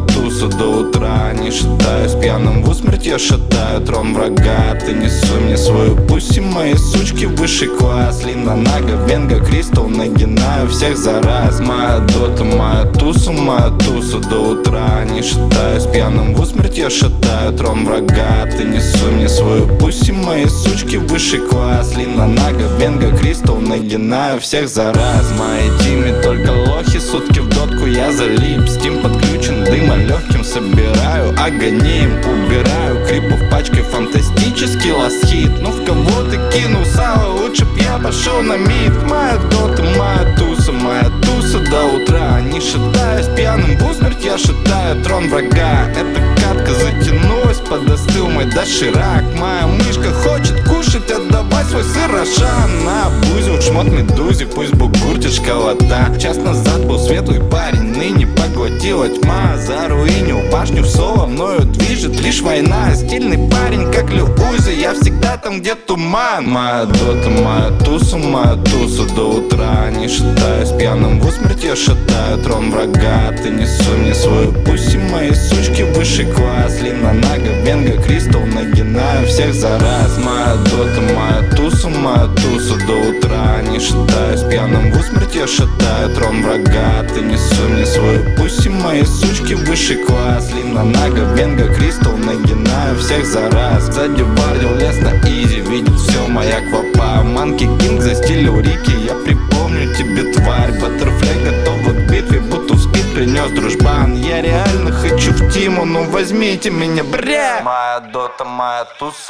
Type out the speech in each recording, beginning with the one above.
туса до утра. Не шатаюсь пьяным в усмерть, я шатаю трон врага. Ты не суй мне свою пусть, мои сучки высший класс. Лина, Нага, Венга, Кристалл, нагинаю всех за раз. Моя дота, моя туса до утра. Не шатаюсь пьяным в усмерть, я шатаю трон врага. Ты не суй мне свою пусть, мои сучки высший класс. Лина, Нага, Венга, Кристалл, нагинаю всех за раз. В моей тиме только лохи, сутки в дотку я залип. Стим подключен, дыма легким собираю, агонеем убираю. Крипов пачкой фантастический ласт-хит. Ну в кого ты кинул сало, лучше б я пошел на мид. Моя дота, моя туса до утра. Не шатаюсь пьяным в усмерть, я шатаю трон врага. Эта катка затянулась, подостыл мой доширак. Моя мышка хочет кушать, отдавай свой сыр Рошан. Набузил шмот медузи, пусть бугуртит школота. Час назад был светлый парень, ныне поглотила тьма. Заруинил башню в соло, мною движет лишь война. Стильный парень, как Лил Узи, я всегда там, где туман. Моя дота, моя туса до утра. Не шатаюсь пьяным в усмерть, я шатаю трон врага. Ты не суй мне свою пусть, мои сучки высший класс. Лина, Нага, Венга, Кристалл, нагинаю всех за раз. Моя дота, моя туса до утра. Не шатаюсь пьяным в усмерть, я шатаю трон врага. Ты не суй мне свою пусть, мои сучки высший класс. Лина, Нага, Венга, Кристалл, нагинаю всех за раз. Сзади вардил лес на изи, видит все моя квапа. Манки Кинг застилил Рики, я припомню тебе, тварь. Баттерфляй готова к битве, будто в спид принес дружбан. Я реально хочу в тиму, ну возьмите меня, бре. Моя дота, моя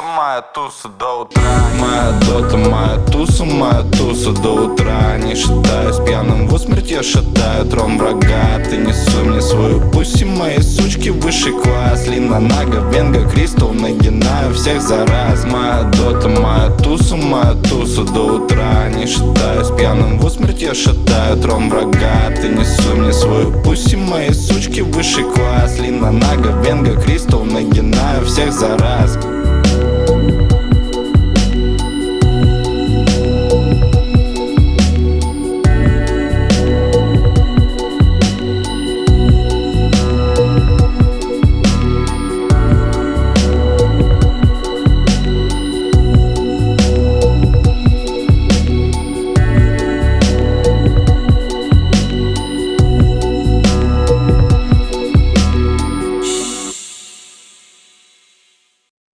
туса до утра. Моя дота, моя туса до утра. Не шатаюсь пьяным в усмерть, я шатаю трон врага. Ты не суй мне свою пусть, мои сучки высший класс. Лина, Нага, Венга, Кристалл, нагинаю всех за раз. Моя дота, моя туса до утра. Не шатаюсь пьяным в усмерть, я шатаю трон врага. Ты не суй мне свою пусть, мои сучки высший класс. Лина, Нага, Венга, Кристалл, нагинаю всех за раз.